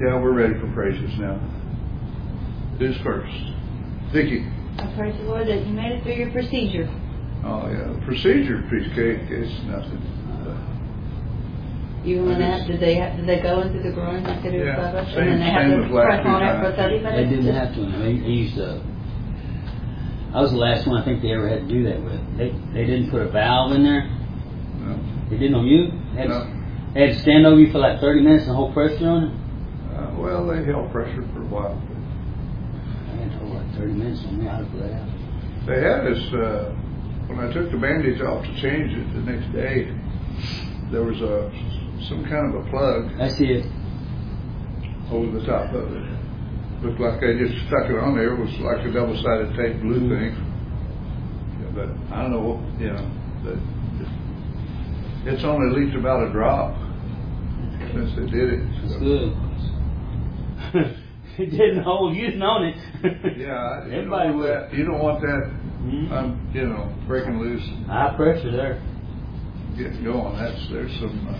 Yeah, we're ready for praises now. Who's first? Vicki. I praise the Lord that you made it through your procedure. Oh, yeah. The procedure piece of cake is nothing. Even when did they go into the groin like they do with Bubba? Same, and then they have same to as last press on it time. for 30 minutes? They didn't have to. They used I was the last one I think they ever had to do that with. They didn't put a valve in there. No. They didn't on you? No. They had to stand over you for like 30 minutes and hold pressure on it? Well, they held pressure for a while. I had to hold like 30 minutes on me. I had to put that out. They had us, when I took the bandage off to change it the next day, there was some kind of a plug. I see it. Over the top of it. Looked like they just stuck it on there. It was like a double-sided tape blue thing. Yeah, but I don't know, it's only leaked about a drop since they did it. That's good. It didn't hold. You didn't own it. Yeah, everybody would. You don't want that, breaking loose. High pressure there. Getting going. There's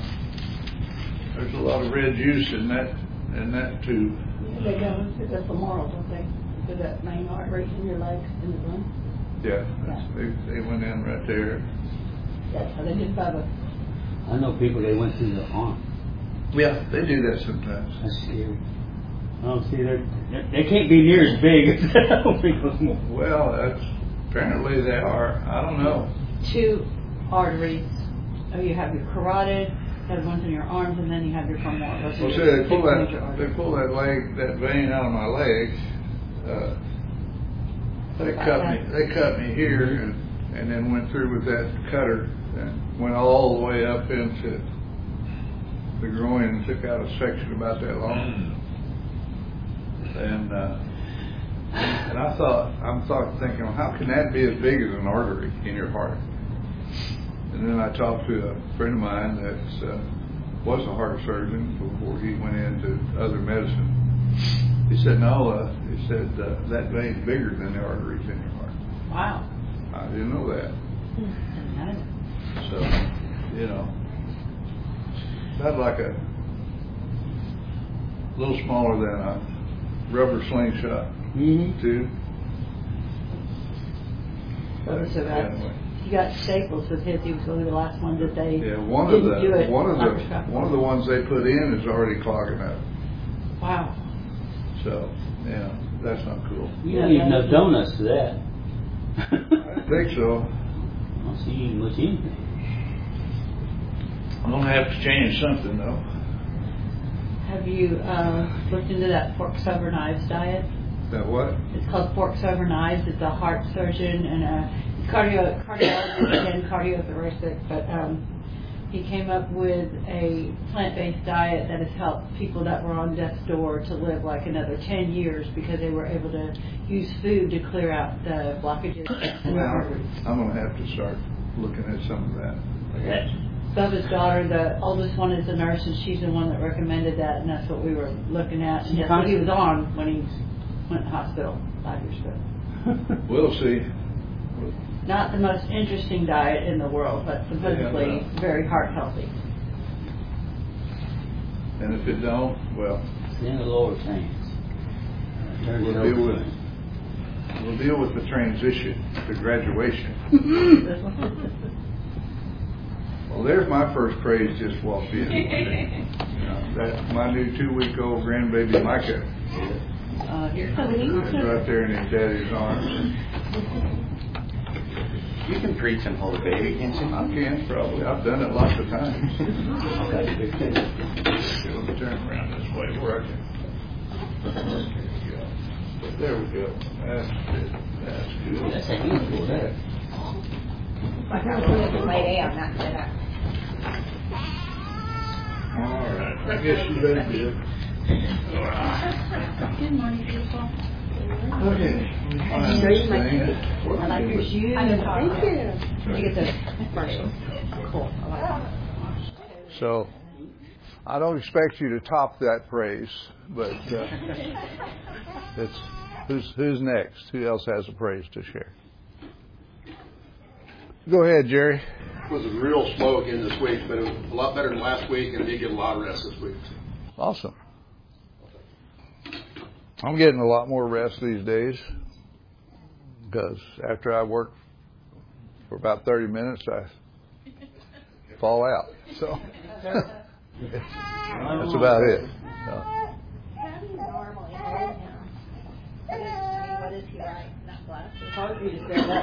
a lot of red juice in that tube. They go into the femoral, don't they? To that main artery in your legs, in the groin. Yeah. They went in right there. That's how they did Bubba. I know people they went through the arm. Yeah, they do that sometimes. That's scary. Oh, see, they can't be near as big as Well, apparently they are. I don't know. 2 arteries. Oh, you have your carotid, you have ones in your arms, and then you have your femoral. Well, see, they pull that vein out of my leg. They cut me here, and then went through with that cutter and went all the way up into the groin and took out a section about that long. And I'm thinking, well, how can that be as big as an artery in your heart? And then I talked to a friend of mine that was a heart surgeon before he went into other medicine. He said, no, that vein's bigger than the arteries in your heart. Wow. I didn't know that. So, that's like a little smaller than a rubber slingshot, too. He got staples with his. He was going to be the last one that they. Yeah, one of the ones they put in is already clogging up. Wow. So, that's not cool. You don't need enough donuts for that. I think so. I don't see you much anything. I'm gonna have to change something though. Have you looked into that forks over knives diet? That what? It's called forks over knives. It's a heart surgeon and a cardiologist and cardiothoracic, but he came up with a plant-based diet that has helped people that were on death's door to live like another 10 years because they were able to use food to clear out the blockages in the arteries. I'm going to have to start looking at some of that. Bubba's daughter, the oldest one, is a nurse, and she's the one that recommended that, and that's what we were looking at. And that's what he was on when he went to the hospital 5 years ago. We'll see. Not the most interesting diet in the world, but supposedly very heart healthy. And if it don't, well, it's in the Lord's hands. We'll deal with the transition, the graduation. Well, there's my first praise just walked in. That's my new 2-week-old grandbaby Micah. He's right there in his daddy's arms. You can preach and hold a baby, can't you? I can, probably. I've done it lots of times. Turn around this way where I can. There we go. That's good. That's good. That's a beautiful there. I got to lay down, not sit up. All right. I guess you better be good. Good morning, people. Okay. I like your shoes. Thank you. You get the commercial. Cool. I like that. So, I don't expect you to top that praise, but who's next? Who else has a praise to share? Go ahead, Jerry. It was real slow again this week, but it was a lot better than last week, and I did get a lot of rest this week. Awesome. I'm getting a lot more rest these days because after I work for about 30 minutes, I fall out. So that's about it. So. How do you normally hold him? What is he like? Not glasses? Probably for you to stand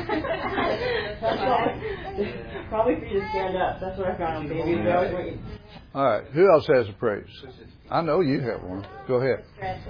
up. Probably for you to stand up. That's what I found on babies. They always want you. All right. Who else has a praise? I know you have one. Go ahead.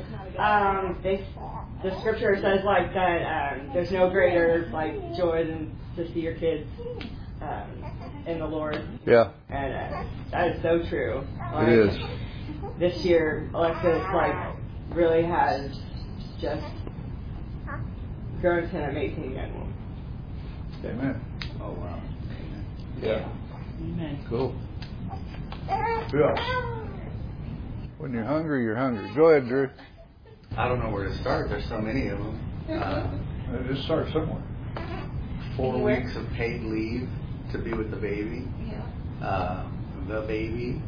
The scripture says like that. There's no greater like joy than to see your kids in the Lord. Yeah. And that is so true. Like, It is. This year, Alexis like really has just grown to an amazing young woman. Amen. Oh, wow. Yeah. Amen. Cool. Who else? When you're hungry, you're hungry. Go ahead, Drew. I don't know where to start. There's so many of them. Just start somewhere. 4 weeks of paid leave to be with the baby. The baby.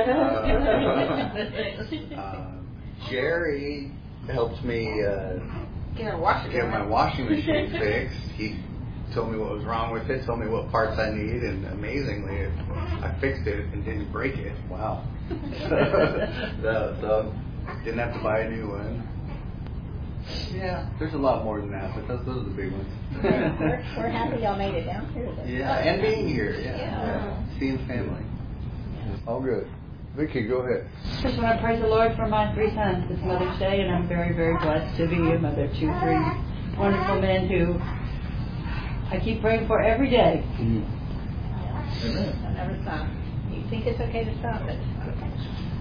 Jerry helped me get my washing machine fixed. He told me what was wrong with it, told me what parts I need, and amazingly, I fixed it and didn't break it. Wow. So didn't have to buy a new one. Yeah, there's a lot more than that, but those are the big ones. We're happy y'all made it down here today. Yeah, and being here, yeah. Seeing family. All good. Vicky, go ahead. Just want to praise the Lord for my 3 sons. It's Mother's Day, and I'm very, very blessed to be a mother to 3 wonderful men who I keep praying for every day. Amen. Don't ever stop. You think it's okay to stop, but it's not okay.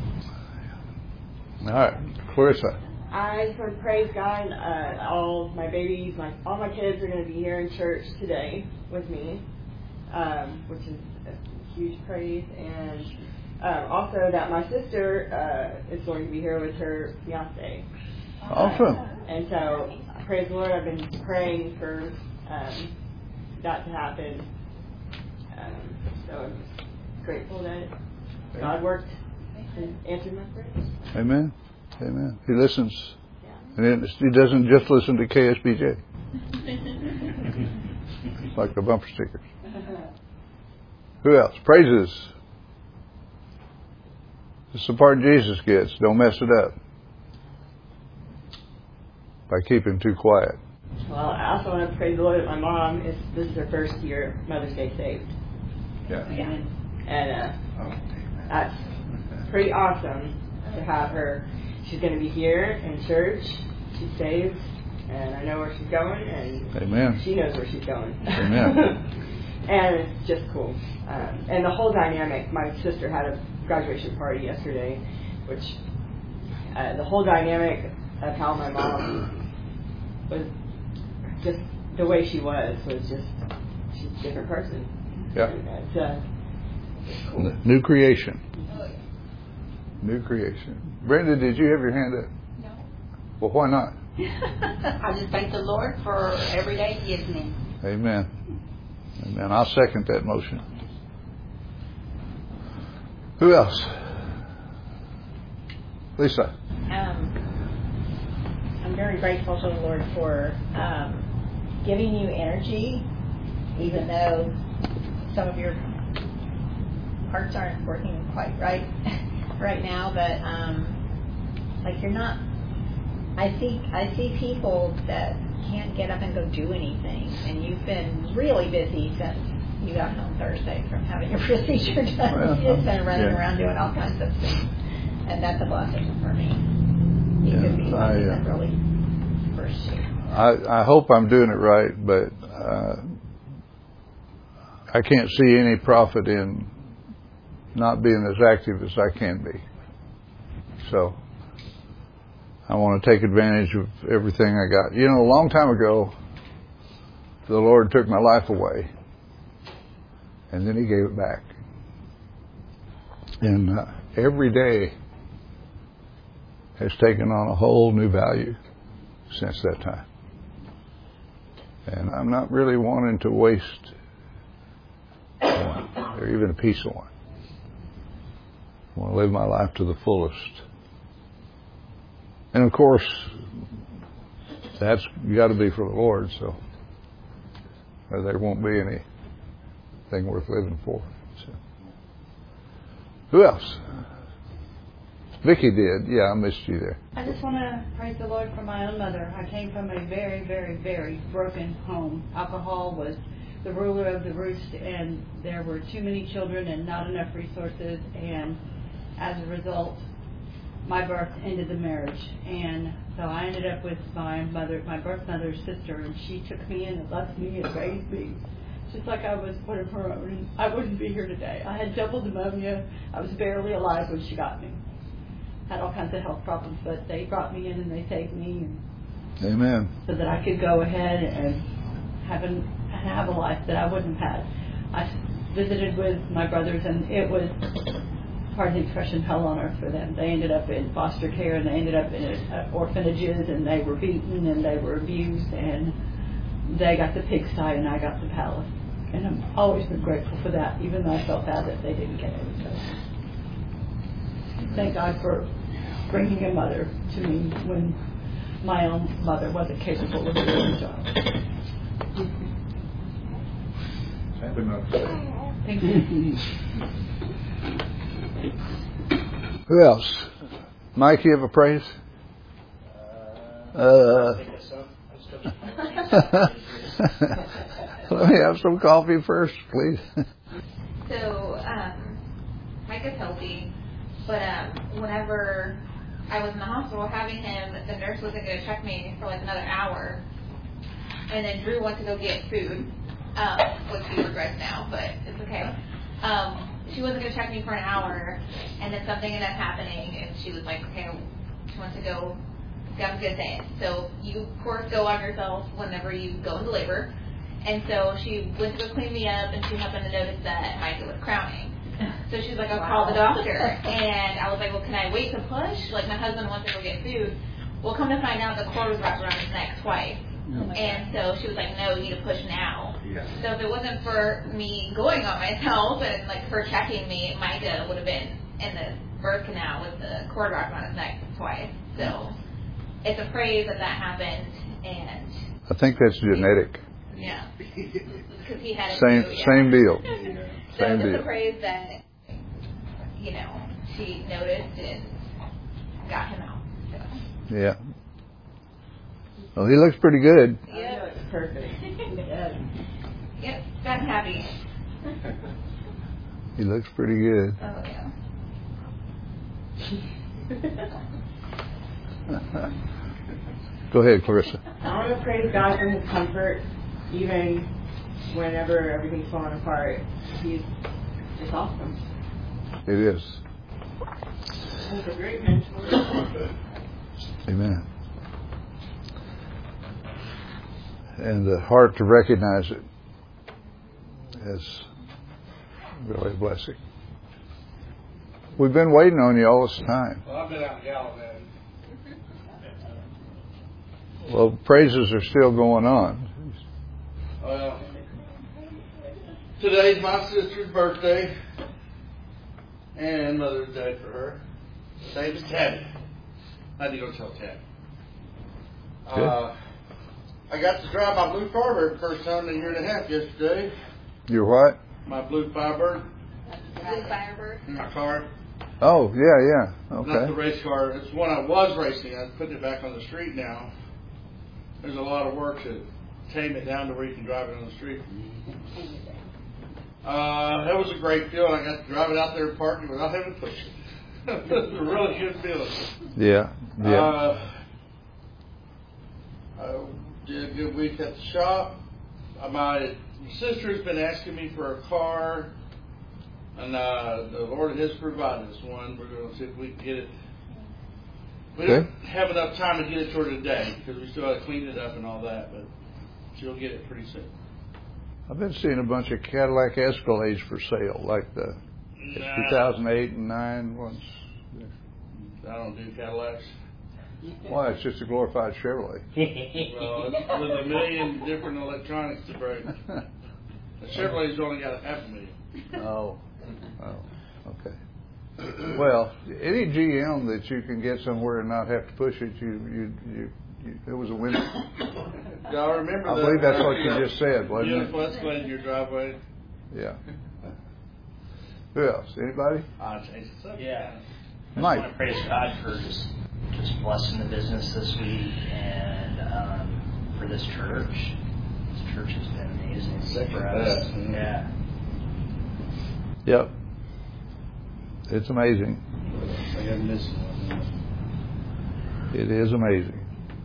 All right. Clarissa. I just want to praise God. All my babies, all my kids are going to be here in church today with me, which is a huge praise. And also that my sister is going to be here with her fiance. Awesome. And so, praise the Lord. I've been praying for that to happen. So I'm just grateful that God worked and answered my prayers. Amen. Amen. He listens. Yeah. And he doesn't just listen to KSBJ. It's like the bumper stickers. Who else? Praises. It's the part Jesus gets. Don't mess it up by keeping too quiet. Well, I also want to praise the Lord that my mom this is her first year Mother's Day saved. Yeah. And that's pretty awesome to have her. She's going to be here in church. She's saved, and I know where she's going, and Amen. she knows where she's going. Amen. And it's just cool. And the whole dynamic, my sister had a graduation party yesterday, which the whole dynamic of how my mom was, just the way she was just, she's a different person. Yeah. It's cool. New creation. New creation. Brenda, did you have your hand up? No. Well, why not? I just thank the Lord for every day He gives me. Amen. Amen. I'll second that motion. Who else? Lisa. I'm very grateful to the Lord for giving you energy, even though some of your parts aren't working quite right now. But like you're not. I see people that can't get up and go do anything, and you've been really busy since you got home Thursday from having your procedure done. You've just been running around doing all kinds of things, and that's a blessing for me. You could be something that really first you. I hope I'm doing it right, but I can't see any profit in not being as active as I can be. So I want to take advantage of everything I got. You know, a long time ago, the Lord took my life away, and then He gave it back. And every day has taken on a whole new value since that time. And I'm not really wanting to waste one, or even a piece of one. I want to live my life to the fullest. And of course, That's got to be for the Lord, so there won't be anything worth living for. So. Who else? Vicky did. Yeah, I missed you there. I just want to praise the Lord for my own mother. I came from a very, very, very broken home. Alcohol was the ruler of the roost, and there were too many children and not enough resources, and as a result, my birth ended the marriage. And so I ended up with my birth mother's sister, and she took me in and loved me and raised me just like I was one of her own, and I wouldn't be here today. I had double pneumonia. I was barely alive when she got me. Had all kinds of health problems, but they brought me in and they saved me. And Amen. so that I could go ahead and have a life that I wouldn't have had. I visited with my brothers, and it was, pardon the expression, hell on earth for them. They ended up in foster care, and they ended up in orphanages, and they were beaten, and they were abused, and they got the pigsty, and I got the palace. And I've always been grateful for that, even though I felt bad that they didn't get it. So thank God for bringing a mother to me when my own mother wasn't capable of doing the job. Happy Mother's Day. Thank you. Who else? Mike, you have a praise? Let me have some coffee first, please. So, Mike is healthy, but whenever I was in the hospital having him, the nurse wasn't going to check me for like another hour, and then Drew went to go get food, which he regrets now, but it's okay. She wasn't going to check me for an hour, and then something ended up happening, and she was like, okay, she wants to go. I was going to say it. So you, of course, go on yourself whenever you go into labor. And so she went to go clean me up, and she happened to notice that Micah was crowning. So she was like, I'll call the doctor. And I was like, well, can I wait to push? Like, my husband wants to go get food. Well, come to find out, the cord was wrapped around his neck twice. And so she was like, no, you need to push now. Yeah. So if it wasn't for me going on myself and, like, her checking me, Micah would have been in the birth canal with the cord wrapped around his neck twice. So it's a praise that happened, and I think that's genetic. Yeah, because he had same deal. So it's a praise that she noticed and got him out. So. Yeah. Well, he looks pretty good. Yeah, it's perfect. Yep, got him happy. He looks pretty good. Oh yeah. Go ahead, Clarissa. I want to praise God for His comfort, even whenever everything's falling apart. He's just awesome. It is. He's a great mentor. Amen. And the heart to recognize it is really a blessing. We've been waiting on you all this time. Well, I've been out in Galilee. Well, praises are still going on. Well, today's my sister's birthday and Mother's Day for her. Same as Tabby. I had to go tell Tabby. I got to drive my Blue Firebird first time in a year and a half yesterday. Your what? My Blue Firebird. Blue Firebird. My car. Oh, yeah. Okay. Not the race car. It's one I was racing. I'm putting it back on the street now. There's a lot of work to tame it down to where you can drive it on the street. It was a great feeling. I got to drive it out there and park it without having to push it. It was a really good feeling. Yeah. I did a good week at the shop. My sister's been asking me for a car, and the Lord has provided us one. We're going to see if we can get it. We don't have enough time to get it to her today because we still got to clean it up and all that, but she'll get it pretty soon. I've been seeing a bunch of Cadillac Escalades for sale, like the 2008 and 9 ones. I don't do Cadillacs. Why? It's just a glorified Chevrolet. Well, there's a million different electronics to break. The Chevrolet's only got $500,000. Oh, okay. Well, any GM that you can get somewhere and not have to push it, you It was a winter. Y'all remember I that? believe that's what you just said, wasn't it? Beautiful Escalade in your driveway. Yeah. Who else? Anybody? I'll change the subject. Yeah. I Mike. just want to praise God for just blessing the business this week and for this church. This church has been amazing Second for us. best, isn't it? Yeah. Yep. It's amazing. I got missing one. It is amazing.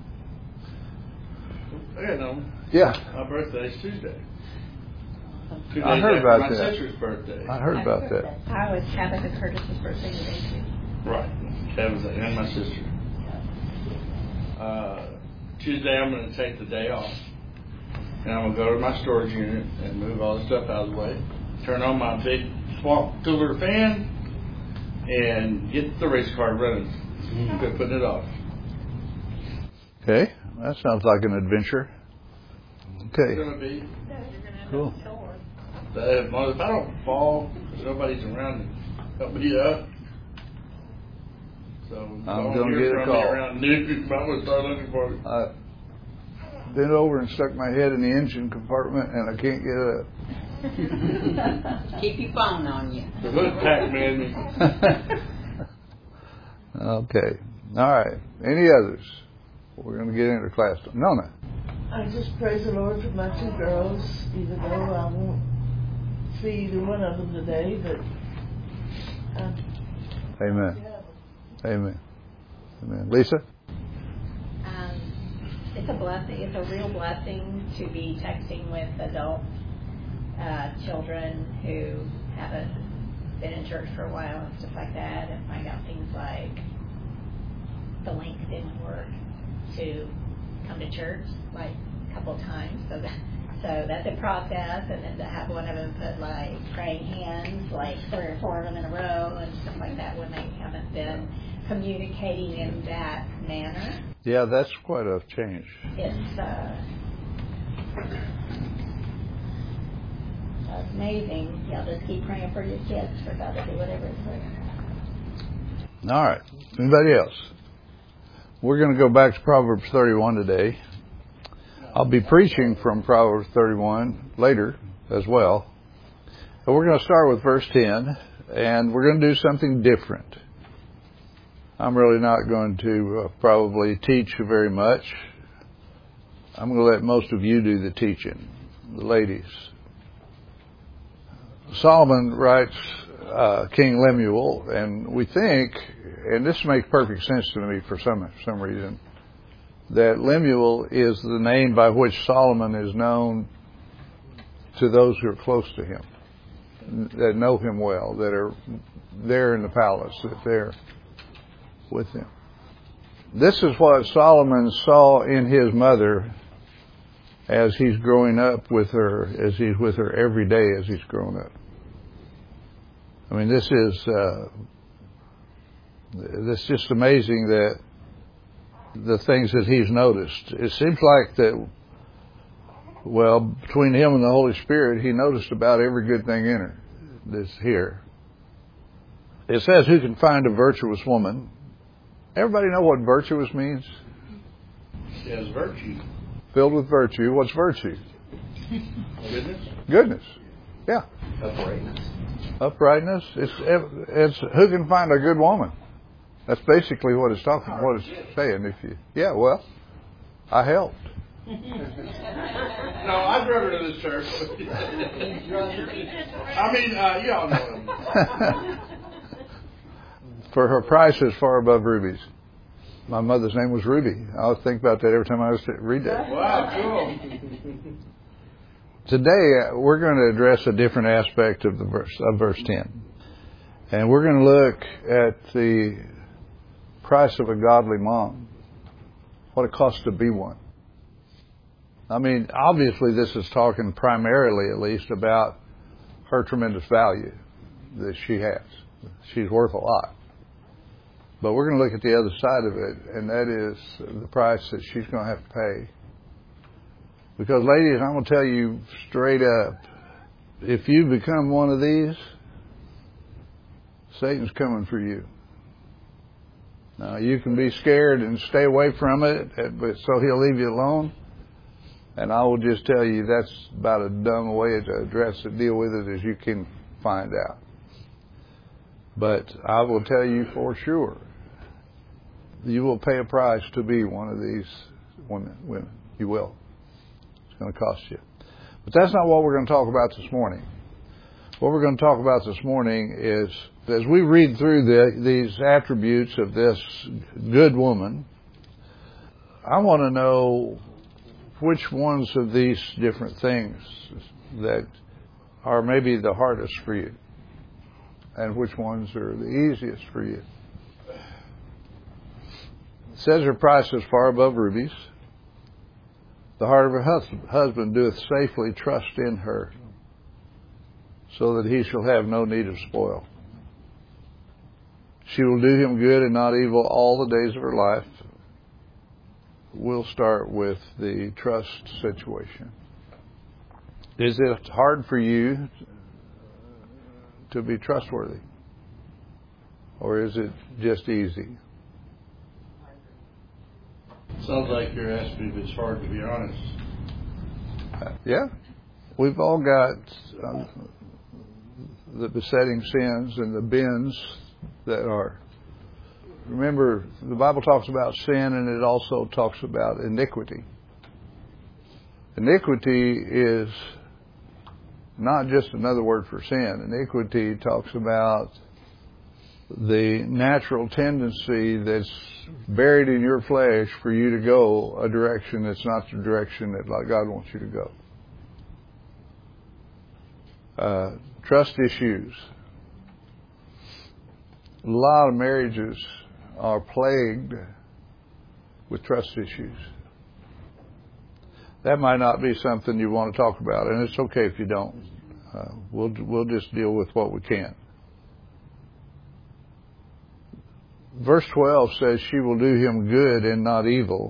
I got no. Yeah. My birthday's Tuesday. 2 I days heard after about my that. sister's birthday. I heard about that. I was Tabitha Curtis's birthday today too. Right. That was it. And my sister. Tuesday I'm going to take the day off. And I'm going to go to my storage unit and move all the stuff out of the way. Turn on my big swamp cooler fan and get the race car running. Quit putting it off. Okay. That sounds like an adventure. It's Okay. going to be. Cool. If I don't fall, there's nobody's around to help me up. So I'm going to get a call. Around noon, I'm going to start looking for it. I bent over and stuck my head in the engine compartment, and I can't get up. Keep your phone on you. The hood packed man me. Okay. All right. Any others? We're going to get into class. Nona. I just praise the Lord for my two girls, even though I won't see either one of them today, but Amen. Amen. Amen. Lisa? It's a blessing. It's a real blessing to be texting with adult children who haven't been in church for a while and stuff like that, and find out things like the link didn't work to come to church like a couple of times. So that's a process, and then to have one of them put like praying hands, like 3 or 4 of them in a row and stuff like that when they haven't been communicating in that manner. Yeah, that's quite a change. It's amazing. Y'all just keep praying for your kids for God to do whatever it's for. All right. Anybody else? We're going to go back to Proverbs 31 today. I'll be preaching from Proverbs 31 later as well. But we're going to start with verse 10, and we're going to do something different. I'm really not going to probably teach very much. I'm going to let most of you do the teaching, the ladies. Solomon writes King Lemuel, and we think, and this makes perfect sense to me for some reason, that Lemuel is the name by which Solomon is known to those who are close to him, that know him well, that are there in the palace, that they're with him. This is what Solomon saw in his mother as he's growing up with her, as he's with her every day as he's growing up. I mean, this is just amazing that the things that he's noticed. It seems like that, well, between him and the Holy Spirit, he noticed about every good thing in her that's here. It says, who can find a virtuous woman? Everybody know what virtuous means? She has virtue. Filled with virtue. What's virtue? Goodness. Goodness. Yeah. Uprightness. Uprightness. It's who can find a good woman? That's basically what it's talking. What it's saying. Well, I helped. No, I drove her to this church. I mean, y'all know him. For her price is far above rubies. My mother's name was Ruby. I always think about that every time I read that. Wow, cool. Today we're going to address a different aspect of verse 10, and we're going to look at the price of a godly mom. What it costs to be one. I mean, obviously, this is talking primarily, at least, about her tremendous value that she has. She's worth a lot. But we're going to look at the other side of it, and that is the price that she's going to have to pay. Because, ladies, I'm going to tell you straight up, if you become one of these, Satan's coming for you. Now, you can be scared and stay away from it, but so He'll leave you alone. And I will just tell you that's about as dumb a way to address and deal with it as you can find out. But I will tell you for sure, you will pay a price to be one of these women. You will. It's going to cost you. But that's not what we're going to talk about this morning. What we're going to talk about this morning is, as we read through these attributes of this good woman, I want to know which ones of these different things that are maybe the hardest for you, and which ones are the easiest for you. It says her price is far above rubies. The heart of her husband doeth safely trust in her, so that he shall have no need of spoil. She will do him good and not evil all the days of her life. We'll start with the trust situation. Is it hard for you to be trustworthy? Or is it just easy? Sounds like you're asking if it's hard to be honest. Yeah. We've all got the besetting sins and the bins that are. Remember, the Bible talks about sin, and it also talks about iniquity. Iniquity is not just another word for sin. Iniquity talks about the natural tendency that's buried in your flesh for you to go a direction that's not the direction that God wants you to go. Trust issues. A lot of marriages are plagued with trust issues. That might not be something you want to talk about, and it's okay if you don't. We'll just deal with what we can. Verse 12 says she will do him good and not evil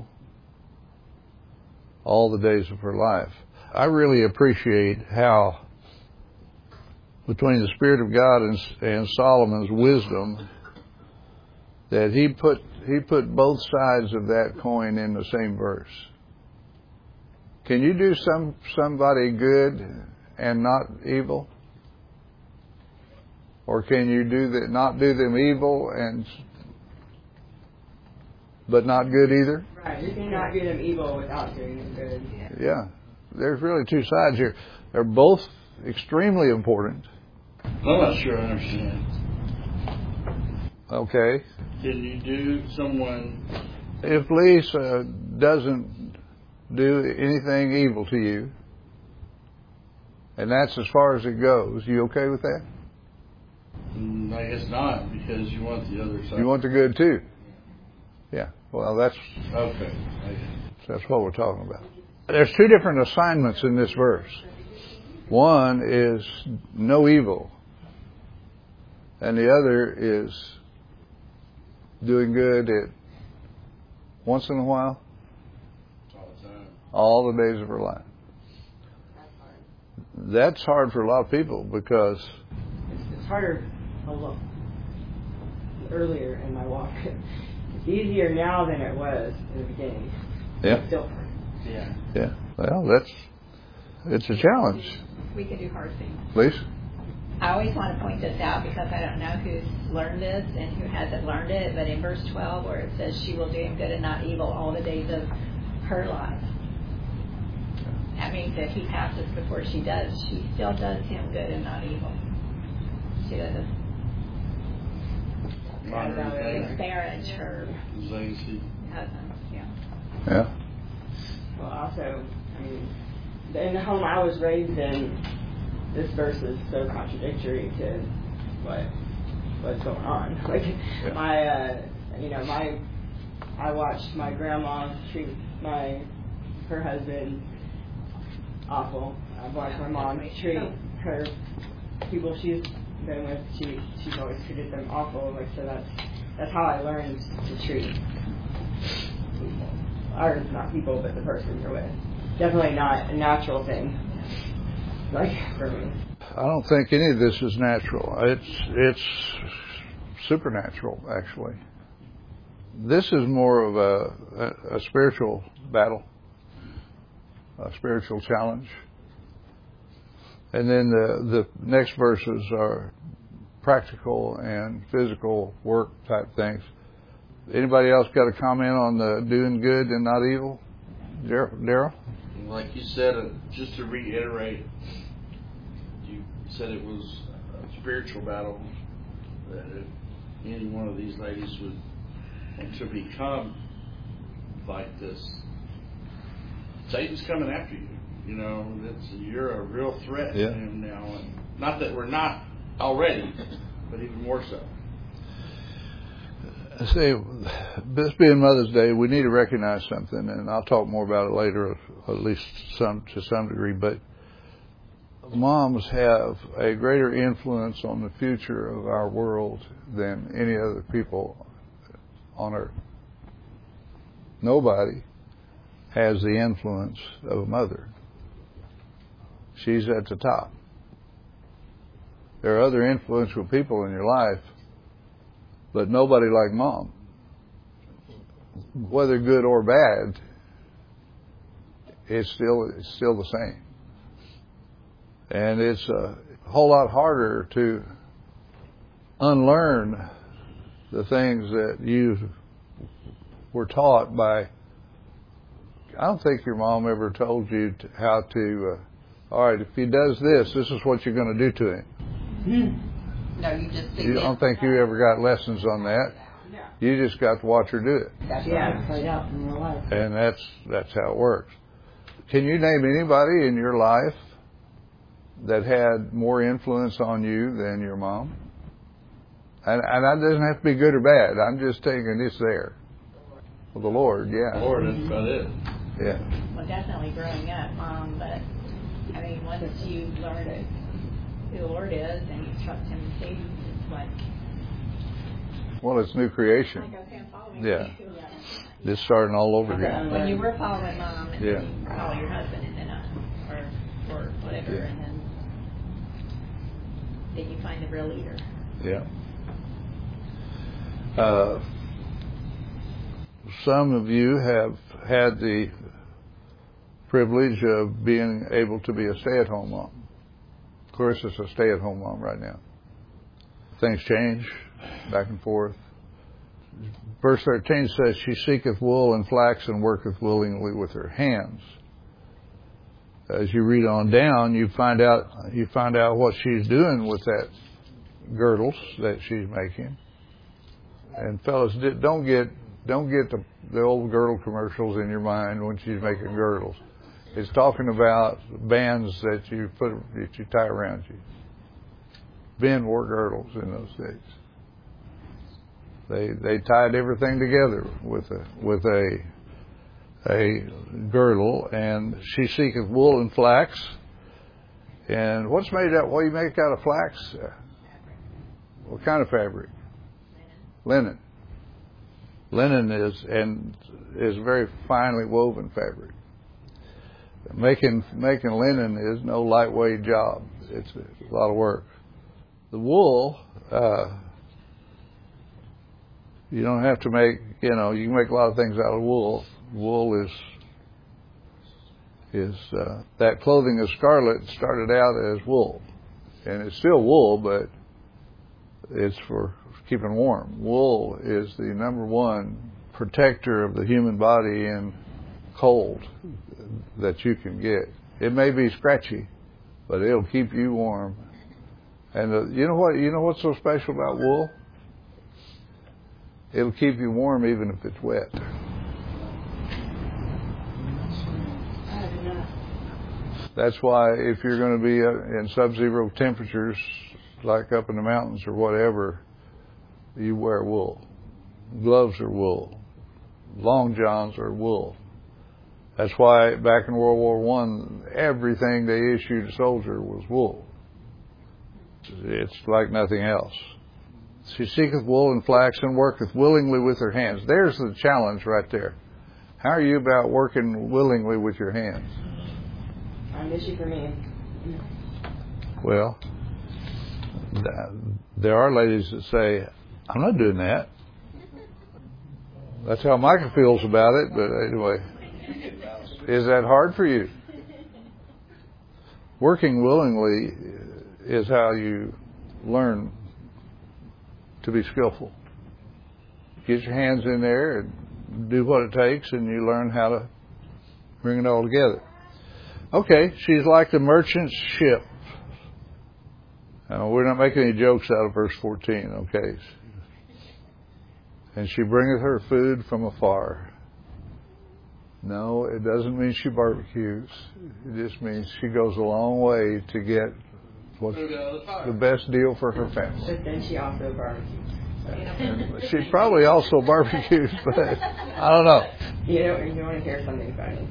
all the days of her life. I really appreciate how, between the Spirit of God and Solomon's wisdom, that he put both sides of that coin in the same verse. Can you do somebody good and not evil? Or can you not do them evil but not good either? Right, you cannot do them evil without doing them good. Yeah. There's really two sides here. They're both extremely important. I'm not sure I understand. Okay. Can you do someone... If Lisa doesn't do anything evil to you, and that's as far as it goes, you okay with that? I guess not, because you want the other side. You want the good too? Yeah. Well, that's... Okay. That's what we're talking about. There's two different assignments in this verse. One is no evil, and the other is doing good once in a while, all the days of her life. That's hard for a lot of people because it's harder a little earlier in my walk. It's easier now than it was in the beginning. Yeah. It's still hard. Yeah. Yeah. Well, it's a challenge. We can do hard things. Please. I always want to point this out because I don't know who's learned this and who hasn't learned it, but in verse 12 where it says she will do him good and not evil all the days of her life, that means that he passes before she does. She still does him good and not evil. She doesn't disparage her husband. Yeah. Well, also, I mean, in the home I was raised in, this verse is so contradictory to what's going on. Like I watched my grandma treat her husband awful. I've watched my mom treat her people she's been with. She's always treated them awful. Like so that's how I learned to treat people. Or not people, but the person you're with. Definitely not a natural thing. Like for me. I don't think any of this is natural. It's supernatural, actually. this is more of a spiritual battle, a spiritual challenge. And then the next verses are practical and physical work type things. Anybody else got a comment on the doing good and not evil? Daryl? Like you said, just to reiterate, you said it was a spiritual battle, that if any one of these ladies would want to become like this, Satan's coming after you. You know, you're a real threat to him now. And not that we're not already, but even more so. See, this being Mother's Day, we need to recognize something, and I'll talk more about it later, at least to some degree, but moms have a greater influence on the future of our world than any other people on earth. Nobody has the influence of a mother. She's at the top. There are other influential people in your life, but nobody like Mom. Whether good or bad, it's still the same. And it's a whole lot harder to unlearn the things that you were taught by. I don't think your mom ever told you how to, all right, if he does this, this is what you're going to do to him. No, you just see You don't think you ever got lessons on that. You just got to watch her do it. That's played out in real life. And that's how it works. Can you name anybody in your life that had more influence on you than your mom? And that doesn't have to be good or bad. I'm just taking this there. Well, the Lord, yeah. The Lord, that's about it. Yeah. Well, definitely growing up, but I mean, once you learn who the Lord is and you trust Him to save you, it's like. Well, it's new creation. Like I was saying, following yeah. Just starting all over again. When you were following Mom, and yeah. then you follow your husband, and then or whatever, yeah. and then you find the real leader. Yeah. Some of you have had the privilege of being able to be a stay-at-home mom. Of course, it's a stay-at-home mom right now. Things change back and forth. Verse 13 says, she seeketh wool and flax and worketh willingly with her hands. As you read on down, you find out what she's doing with that girdles that she's making. And fellas, don't get the old girdle commercials in your mind when she's making girdles. It's talking about bands that you tie around you. Ben wore girdles in those days. They tied everything together with a girdle, and she seeketh wool and flax. And what's made out? What do you make out of flax? What kind of fabric? Linen. Linen is very finely woven fabric. Making linen is no lightweight job. It's a lot of work. The wool, you don't have to make. You can make a lot of things out of wool. Wool is that clothing of scarlet started out as wool, and it's still wool, but it's for keeping warm. Wool is the number one protector of the human body in cold that you can get. It may be scratchy, but it'll keep you warm. And you know what's so special about wool? It'll keep you warm even if it's wet. That's why if you're going to be in sub-zero temperatures, like up in the mountains or whatever, you wear wool. Gloves are wool. Long johns are wool. That's why back in World War I, everything they issued a soldier was wool. It's like nothing else. She seeketh wool and flax and worketh willingly with her hands. There's the challenge right there. How are you about working willingly with your hands? An issue for me. Well, there are ladies that say, I'm not doing that. That's how Micah feels about it, but anyway. Is that hard for you? Working willingly is how you learn to be skillful. Get your hands in there and do what it takes, and you learn how to bring it all together. Okay, she's like the merchant ship. Now, we're not making any jokes out of verse 14, okay? And she bringeth her food from afar. No, it doesn't mean she barbecues. It just means she goes a long way to get what's the best deal for her family. But then she also barbecues. She probably also barbecues, but I don't know. You want to hear something funny?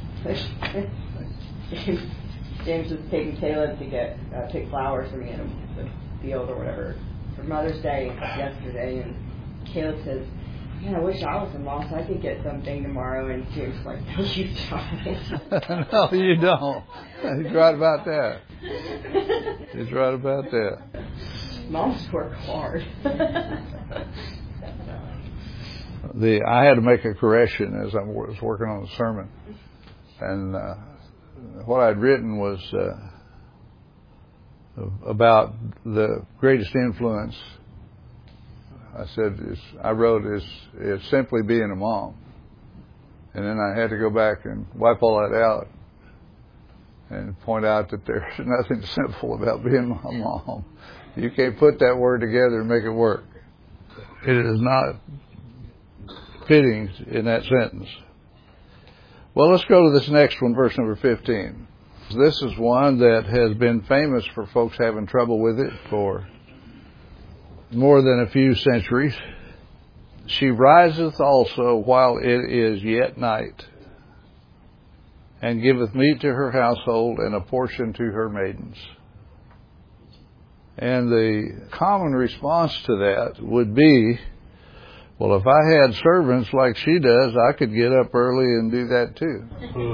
James was taking Caleb to get pick flowers for me in the field or whatever for Mother's Day yesterday, and Caleb says, "Man, I wish I was a mom so I could get something tomorrow." And James was like, "No, you don't." No, you don't. He's right about that. He's right about that. Moms work hard. I had to make a correction as I was working on the sermon, and what I'd written was about the greatest influence. I wrote is simply being a mom, and then I had to go back and wipe all that out and point out that there's nothing simple about being a mom. You can't put that word together and make it work. It is not fitting in that sentence. Well, let's go to this next one, verse number 15. This is one that has been famous for folks having trouble with it for more than a few centuries. She riseth also while it is yet night, and giveth meat to her household and a portion to her maidens. And the common response to that would be, well, if I had servants like she does, I could get up early and do that too.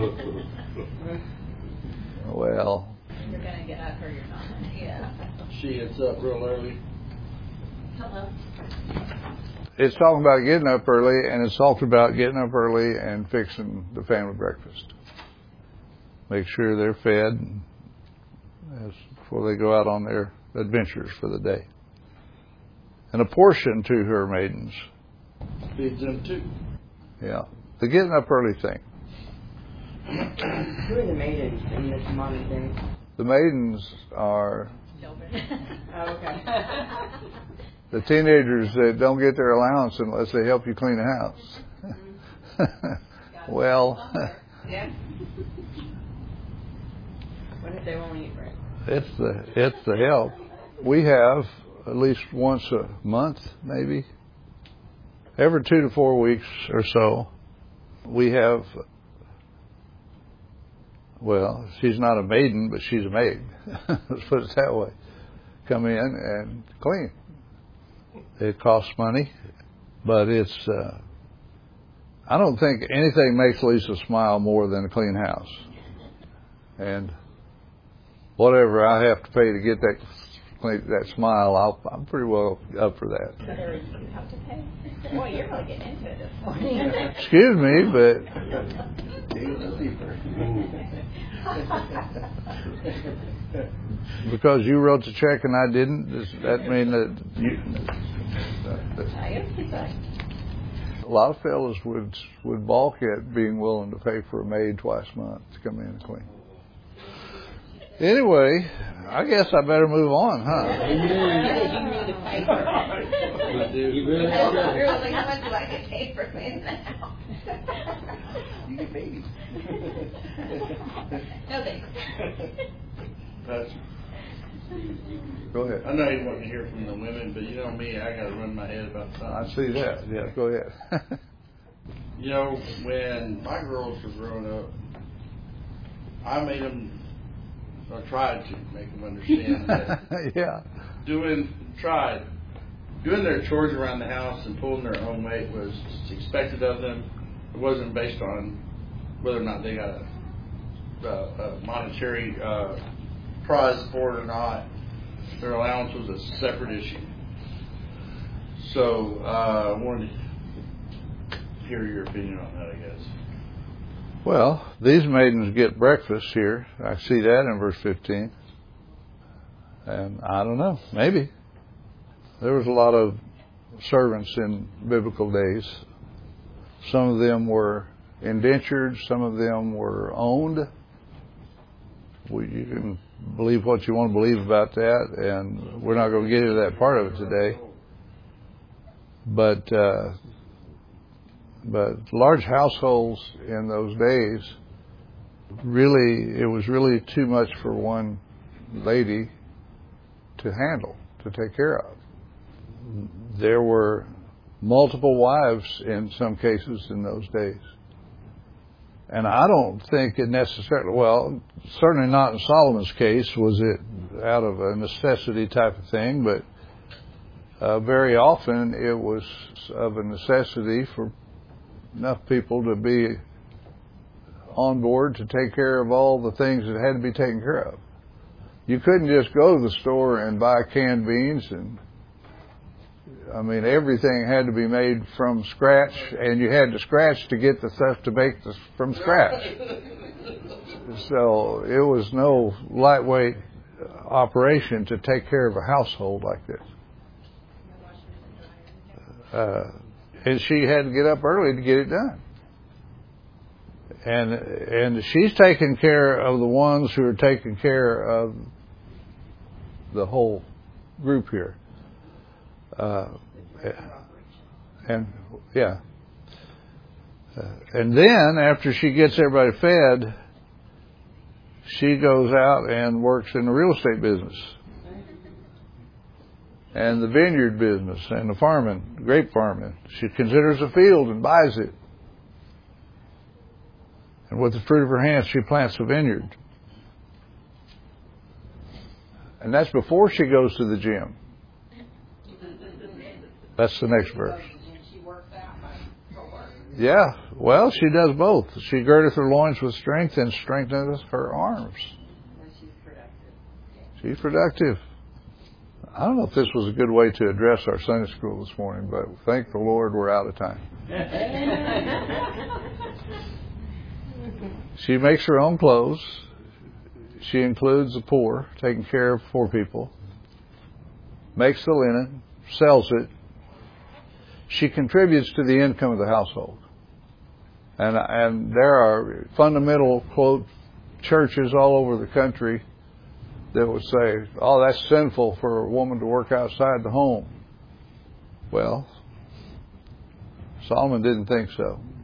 Well, You're going to get up or you're not. Yeah. She gets up real early. Hello. it's talking about getting up early, and it's talked about getting up early and fixing the family breakfast. Make sure they're fed before they go out on their adventures for the day. And a portion to her maidens. Feeds them too. Yeah. The getting up early thing. Who are the maidens in this modern thing? The maidens are Oh, okay. the teenagers that don't get their allowance unless they help you clean the house. Well, Yeah. What if they won't eat right? it's the help. We have at least once a month, maybe, every 2 to 4 weeks or so, we have, well, she's not a maiden, but she's a maid. Let's put it that way. Come in and clean. It costs money, but it's, I don't think anything makes Lisa smile more than a clean house. And whatever I have to pay to get that smile, I'm pretty well up for that. So there is you have to pay. Boy, you're really getting into it this morning. Excuse me, but because you wrote the check and I didn't, does that mean that you? A lot of fellas would balk at being willing to pay for a maid twice a month to come in and clean. Anyway, I guess I better move on, huh? You need to pay for it. You really You're like, how much do I get paid for cleaning the house? You get babies. No thanks. Pastor, Go ahead. I know you want to hear from the women, but you know me, I got to run my head about something. I see that. Yeah, go ahead. You know, when my girls were growing up, I made them, or tried to make them understand that Yeah. doing their chores around the house and pulling their own weight was expected of them. It wasn't based on whether or not they got a monetary prize for it or not. Their allowance was a separate issue. So I wanted to hear your opinion on that, I guess. Well, these maidens get breakfast here. I see that in verse 15. And I don't know, maybe. There was a lot of servants in biblical days. Some of them were indentured, some of them were owned. You can believe what you want to believe about that, and we're not going to get into that part of it today. But large households in those days, really, it was really too much for one lady to handle, to take care of. There were multiple wives in some cases in those days. And I don't think it necessarily, well, certainly not in Solomon's case was it out of a necessity type of thing, but very often it was of a necessity for enough people to be on board to take care of all the things that had to be taken care of. You couldn't just go to the store and buy canned beans, and I mean, everything had to be made from scratch, and you had to scratch to get the stuff to make from scratch. So it was no lightweight operation to take care of a household like this. And she had to get up early to get it done. And she's taking care of the ones who are taking care of the whole group here. And then after she gets everybody fed, she goes out and works in the real estate business and the vineyard business and the farming, grape farming. She considers a field and buys it. And with the fruit of her hands, she plants a vineyard. And that's before she goes to the gym. That's the next verse. Yeah, well, she does both. She girdeth her loins with strength and strengtheneth her arms. She's productive. I don't know if this was a good way to address our Sunday school this morning, but thank the Lord we're out of time. She makes her own clothes. She includes the poor, taking care of poor people. Makes the linen, sells it. She contributes to the income of the household. And there are fundamental, quote, churches all over the country that would say, oh, that's sinful for a woman to work outside the home. Well, Solomon didn't think so.